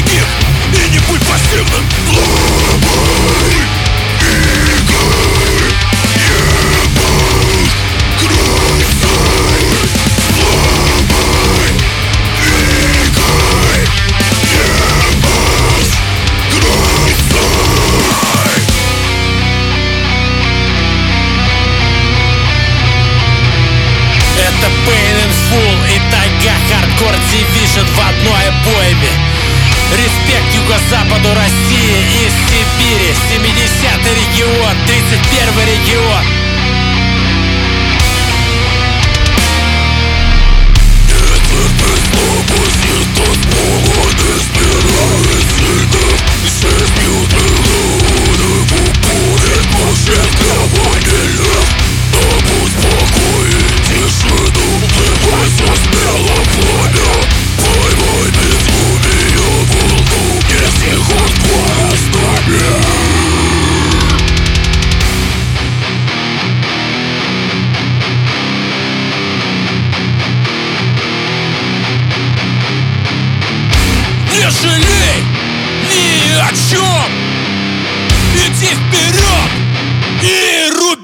других и не будь пассивным. Главой игры ебашь красой. Главой игры ебашь красой. Это Pain in Full и тайга Hardcore Division в одной обойме. Респект юго-западу России из Сибири. 70-й регион, 31-й регион. Ветер без слабости, тот повод избирает сильных. Жизнью трилуны упорит пушек кровавильных. Добудь покой и тишину, вливайся смело в пламя. Поймай безумие волну, если хардкор оставит. Не жалей ни о чем, иди вперед и руби.